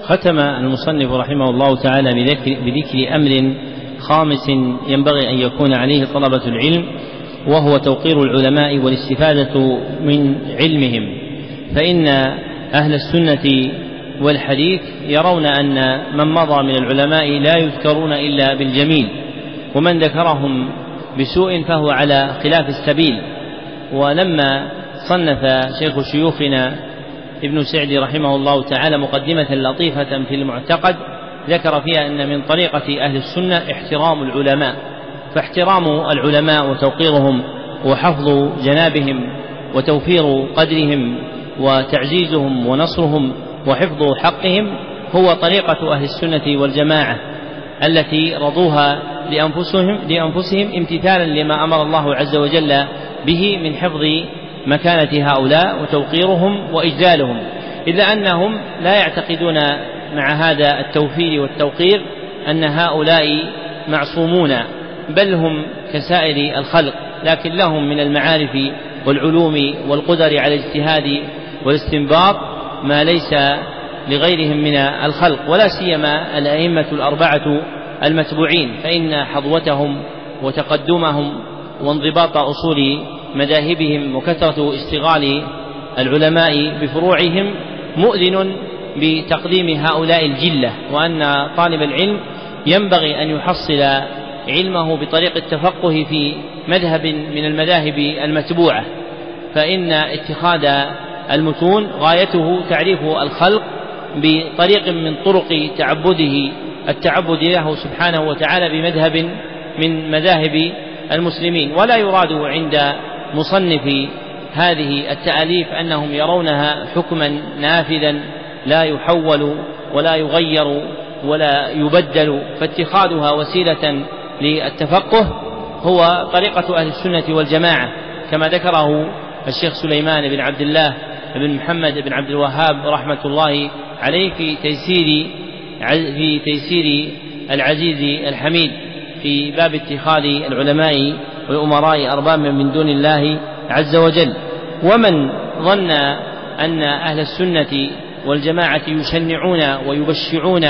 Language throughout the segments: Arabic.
ختم المصنف رحمه الله تعالى بذكر أمر خامس ينبغي أن يكون عليه طلبة العلم، وهو توقير العلماء والاستفادة من علمهم. فإن أهل السنة والحديث يرون أن من مضى من العلماء لا يذكرون إلا بالجميل، ومن ذكرهم بسوء فهو على خلاف السبيل. ولما صنف شيخ شيوخنا ابن سعدي رحمه الله تعالى مقدمة لطيفة في المعتقد ذكر فيها أن من طريقة أهل السنة احترام العلماء، فاحترام العلماء وتوقيرهم وحفظ جنابهم وتوفير قدرهم وتعزيزهم ونصرهم وحفظ حقهم هو طريقة أهل السنة والجماعة التي رضوها لأنفسهم امتثالا لما أمر الله عز وجل به من حفظ مكانة هؤلاء وتوقيرهم وإجلالهم، إلا أنهم لا يعتقدون مع هذا التوفير والتوقير أن هؤلاء معصومون، بل هم كسائر الخلق، لكن لهم من المعارف والعلوم والقدر على الاجتهاد والاستنباط ما ليس لغيرهم من الخلق، ولا سيما الأئمة الأربعة المتبوعين، فإن حظوتهم وتقدمهم وانضباط أصول مذاهبهم وكثرة اشتغال العلماء بفروعهم مؤذن بتقديم هؤلاء الجلة، وأن طالب العلم ينبغي أن يحصل علمه بطريق التفقه في مذهب من المذاهب المتبوعة، فإن اتخاذ المتون غايته تعريف الخلق بطريق من طرق التعبد له سبحانه وتعالى بمذهب من مذاهب المسلمين. ولا يراد عند مصنف هذه التأليف أنهم يرونها حكما نافذا لا يحول ولا يغير ولا يبدل، فاتخاذها وسيلة للتفقه هو طريقة أهل السنة والجماعة، كما ذكره الشيخ سليمان بن عبد الله بن محمد بن عبد الوهاب رحمة الله عليه في تيسير العزيز الحميد في باب اتخاذ العلماء والأمراء أربابا من دون الله عز وجل. ومن ظن أن أهل السنة والجماعة يشنعون ويبشعون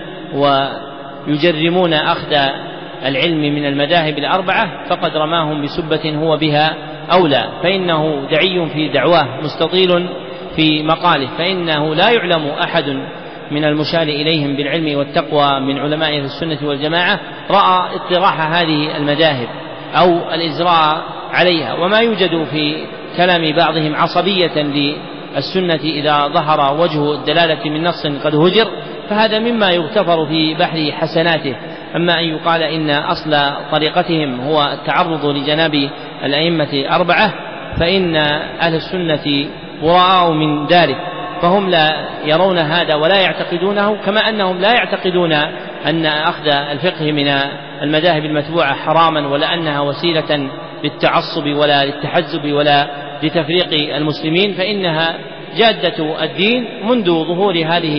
ويجرمون أخذ العلم من المذاهب الأربعة فقد رماهم بسبة هو بها أولى، فإنه دعي في دعواه مستطيل في مقاله، فإنه لا يعلم أحد من المشار إليهم بالعلم والتقوى من علماء أهل السنة والجماعة رأى اطراح هذه المذاهب أو الإجراء عليها. وما يوجد في كلام بعضهم عصبية للسنة إذا ظهر وجه الدلالة من نص قد هجر فهذا مما يغتفر في بحر حسناته. أما أن يقال إن أصل طريقتهم هو التعرض لجناب الأئمة الأربعة فإن أهل السنة براء من ذلك، فهم لا يرون هذا ولا يعتقدونه، كما أنهم لا يعتقدون أن أخذ الفقه من المذاهب المتبوعة حراما ولا أنها وسيلة للتعصب ولا للتحزب ولا لتفريق المسلمين، فإنها جادة الدين منذ ظهور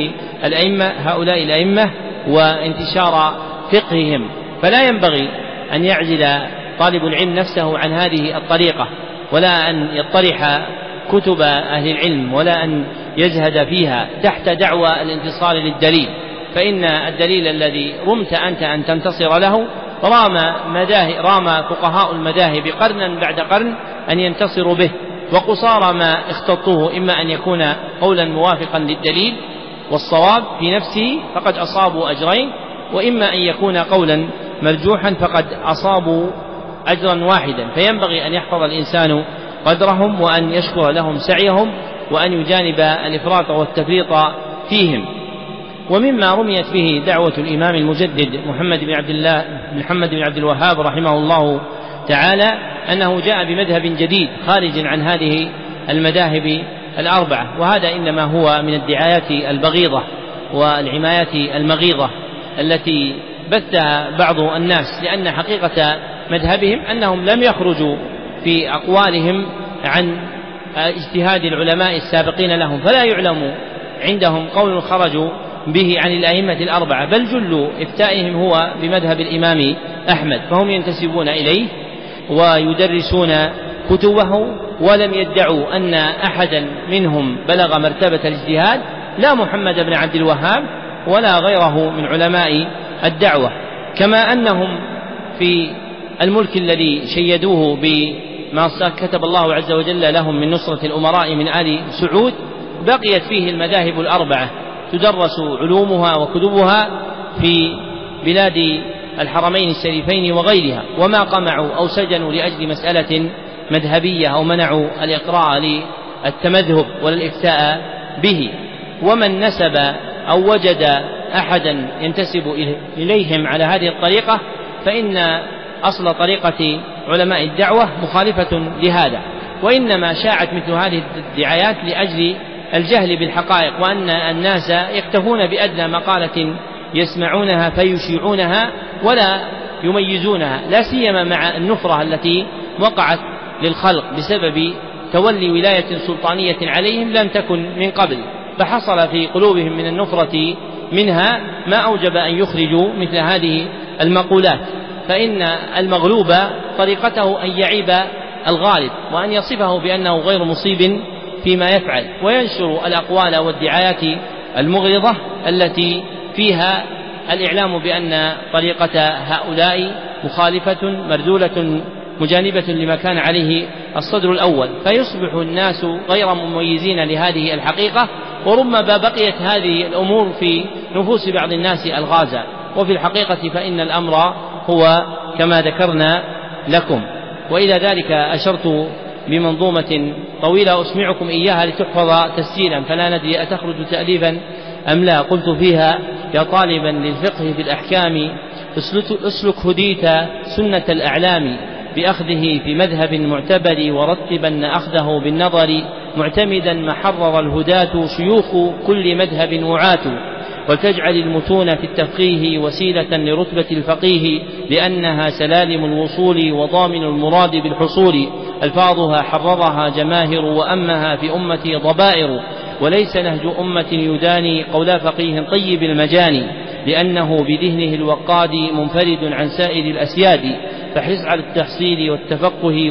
هؤلاء الأئمة وانتشار فقههم. فلا ينبغي أن يعزل طالب العلم نفسه عن هذه الطريقة، ولا أن يطرح كتب أهل العلم، ولا أن يزهد فيها تحت دعوى الانتصار للدليل، فإن الدليل الذي رمت أنت أن تنتصر له رام فقهاء المذاهب قرنا بعد قرن أن ينتصروا به، وقصارى ما اختطوه إما أن يكون قولا موافقا للدليل والصواب في نفسه فقد أصابوا أجرين، وإما أن يكون قولا مرجوحا فقد أصابوا أجرا واحدا. فينبغي أن يحفظ الإنسان قدرهم وأن يشكر لهم سعيهم وأن يجانب الإفراط والتفريط فيهم. ومما رميت به دعوة الإمام المجدد محمد بن عبد الوهاب رحمه الله تعالى أنه جاء بمذهب جديد خارج عن هذه المذاهب الأربعة، وهذا إنما هو من الدعايات البغيضة والعمايات المغيضة التي بثها بعض الناس، لأن حقيقة مذهبهم أنهم لم يخرجوا في أقوالهم عن اجتهاد العلماء السابقين لهم، فلا يعلم عندهم قول خرجوا به عن الأئمة الأربعة، بل جل إفتائهم هو بمذهب الإمام أحمد، فهم ينتسبون إليه ويدرسون كتبه ولم يدعوا أن أحدا منهم بلغ مرتبة الاجتهاد، لا محمد بن عبد الوهاب ولا غيره من علماء الدعوة. كما أنهم في الملك الذي شيدوه بما كتب الله عز وجل لهم من نصرة الأمراء من آل سعود بقيت فيه المذاهب الأربعة تدرس علومها وكتبها في بلاد الحرمين الشريفين وغيرها، وما قمعوا أو سجنوا لأجل مسألة مذهبية أو منعوا الإقراء للتمذهب ولا الإفتاء به. ومن نسب أو وجد أحدا ينتسب إليهم على هذه الطريقة فإن أصل طريقة علماء الدعوة مخالفة لهذا، وإنما شاعت مثل هذه الدعايات لأجل الجهل بالحقائق، وأن الناس يكتفون بأدنى مقالة يسمعونها فيشيعونها ولا يميزونها، لا سيما مع النفرة التي وقعت للخلق بسبب تولي ولاية سلطانية عليهم لم تكن من قبل، فحصل في قلوبهم من النفرة منها ما أوجب أن يخرجوا مثل هذه المقولات. فإن المغلوب طريقته أن يعيب الغالب وأن يصفه بأنه غير مصيب فيما يفعل، وينشر الأقوال والدعايات المغرضة التي فيها الإعلام بأن طريقة هؤلاء مخالفة مردولة مجانبة لما كان عليه الصدر الأول، فيصبح الناس غير مميزين لهذه الحقيقة، وربما بقيت هذه الأمور في نفوس بعض الناس الغازة، وفي الحقيقة فإن الأمر هو كما ذكرنا لكم. وإلى ذلك أشرت بمنظومة طويلة أسمعكم إياها لتحفظ تسجيلا، فلا ندري أتخرج تأليفا أم لا. قلت فيها: يا طالبا للفقه في الأحكام اسلك هديت سنة الأعلام بأخذه في مذهب معتبر، ورتبا أخذه بالنظر معتمدا ما حرر الهداة شيوخ كل مذهب وعاة، وتجعل المتون في التفقيه وسيلة لرتبة الفقيه، لأنها سلالم الوصول وضامن المراد بالحصول، ألفاظها حررها جماهر وأمها في أمتي ضبائر، وليس نهج أمة يداني قول فقيه طيب المجاني، لأنه بذهنه الوقاد منفرد عن سائر الأسياد، فحرص على التحصيل والتفقه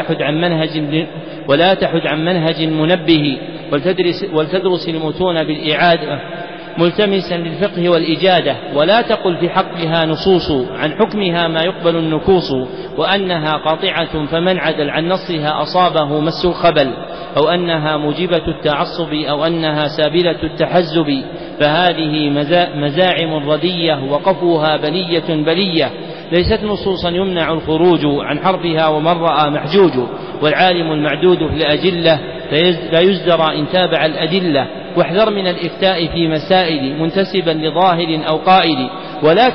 ولا تحد عن منهج منبه، ولتدرس المتون بالإعادة ملتمسا للفقه والإجادة، ولا تقل في حقها نصوص عن حكمها ما يقبل النكوص، وأنها قاطعة فمن عدل عن نصها أصابه مس الخبل، أو أنها موجبة التعصب أو أنها سابلة التحزب، فهذه مزاعم ردية وقفوها بلية ليست نصوصا يمنع الخروج عن حرفها، ومن رأى محجوج، والعالم المعدود في الأجلة لا يزدرى إن تابع الأدلة، واحذر من الإفتاء في مسائل منتسبا لظاهر أو قائل، ولا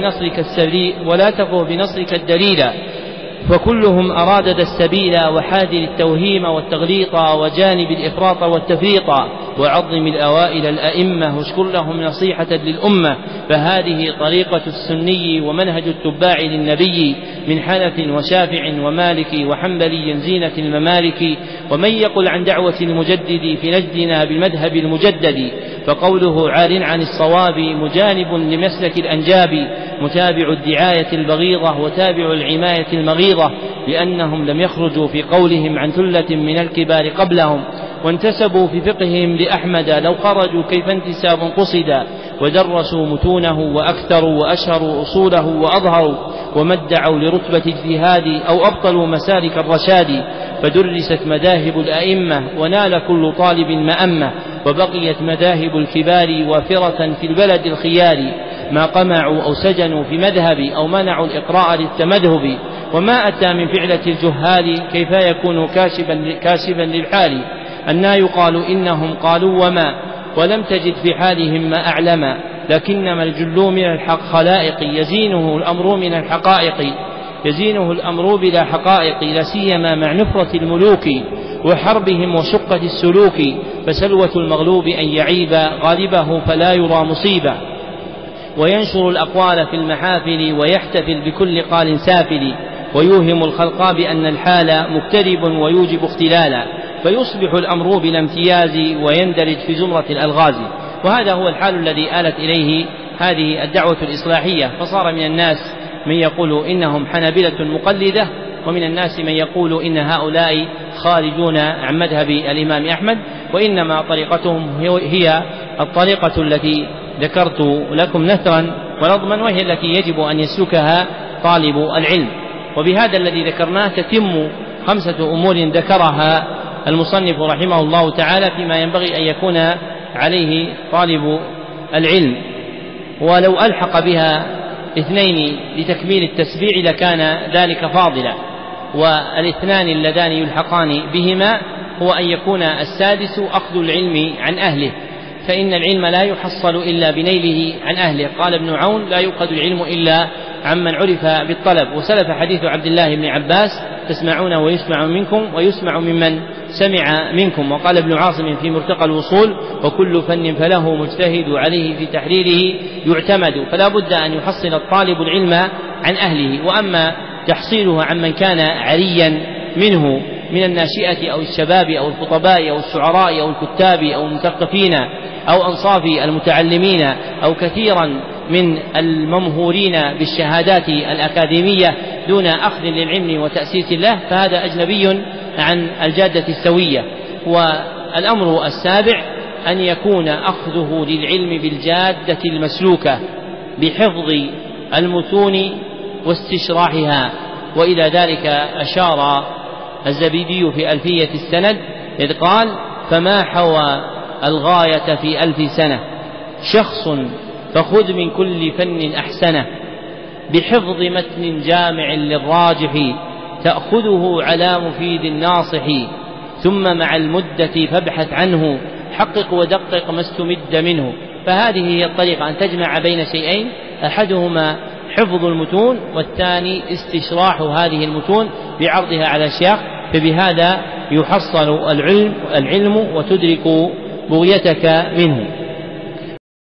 تفه بنصرك الدليل، فكلهم أراد ذا السبيل، وحاذر التوهيم والتغليط وجانب الإفراط والتفريط، وعظم الأوائل الأئمة واشكر لهم نصيحة للأمة، فهذه طريقة السني ومنهج التباع للنبي، من حنف وشافع ومالك وحنبلي زينة الممالك، ومن يقل عن دعوة المجدد في نجدنا بالمذهب المجدد، فقوله عار عن الصواب مجانب لمسلك الأنجاب، متابع الدعاية البغيضة وتابع العماية المغيضة، لأنهم لم يخرجوا في قولهم عن ثلة من الكبار قبلهم، وانتسبوا في فقههم لأحمد، لو خرجوا كيف انتساب قصدا، ودرسوا متونه وأكثروا وأشهروا أصوله وأظهروا، وما ادعوا لرتبة اجتهاد أو أبطلوا مسالك الرشاد، فدرست مذاهب الأئمة ونال كل طالب مأمة، وبقيت مذاهب الكبار وافرة في البلد الخيار، ما قمعوا أو سجنوا في مذهب أو منعوا الإقراء للتمذهب، وما أتى من فعلة الجهال كيف يكون كاشفا للحال، أننا يقال إنهم قالوا وما، ولم تجد في حالهم ما أعلم، لكنما الجل من الخلائق يزينه الأمر بلا حقائق، لا سيما مع نفرة الملوك وحربهم وشقة السلوك، فسلوة المغلوب أن يعيب غالبه فلا يرى مصيبة، وينشر الأقوال في المحافل ويحتفل بكل قال سافل، ويوهم الخلق بأن الحال مقترب ويوجب اختلالا، فيصبح الأمر بلا امتياز ويندرج في زمرة الألغاز. وهذا هو الحال الذي آلت إليه هذه الدعوة الإصلاحية، فصار من الناس من يقول إنهم حنابلة مقلدة، ومن الناس من يقول إن هؤلاء خارجون عن مذهب الإمام أحمد، وإنما طريقتهم هي الطريقة التي ذكرت لكم نثرا ونظما، وهي التي يجب أن يسلكها طالب العلم. وبهذا الذي ذكرناه تتم 5 أمور ذكرها المصنف رحمه الله تعالى فيما ينبغي أن يكون عليه طالب العلم، ولو ألحق بها 2 لتكميل التسبيع لكان ذلك فاضلا. والاثنان اللذان يلحقان بهما هو أن يكون السادس أخذ العلم عن أهله، فإن العلم لا يحصل إلا بنيله عن أهله. قال ابن عون: لا يؤخذ العلم إلا عمن عرف بالطلب. وسلف حديث عبد الله بن عباس: تسمعون ويسمع منكم ويسمع ممن سمع منكم. وقال ابن عاصم في مرتقى الوصول: وكل فن فله مجتهد عليه في تحريره يعتمد. فلا بد أن يحصل الطالب العلم عن أهله. وأما تحصيله عمن كان عريا منه من الناشئة أو الشباب أو الخطباء أو الشعراء أو الكتاب أو المثقفين أو أنصاف المتعلمين أو كثيرا من الممهورين بالشهادات الأكاديمية دون أخذ للعلم وتأسيس له، فهذا أجنبي عن الجادة السوية. والأمر السابع أن يكون أخذه للعلم بالجادة المسلوكة بحفظ المتون واستشراحها. وإلى ذلك أشار الزبيدي في ألفية السند إذ قال: فما حوى الغاية في 1000 سنة شخص فخذ من كل فن أحسنه، بحفظ متن جامع للراجح تأخذه على مفيد ناصح، ثم مع المدة فابحث عنه حقق ودقق ما استمد منه. فهذه هي الطريقة، أن تجمع بين شيئين: أحدهما حفظ المتون، والثاني استشراح هذه المتون بعرضها على الشيخ. فبهذا يحصل العلم وتدرك بغيتك منه.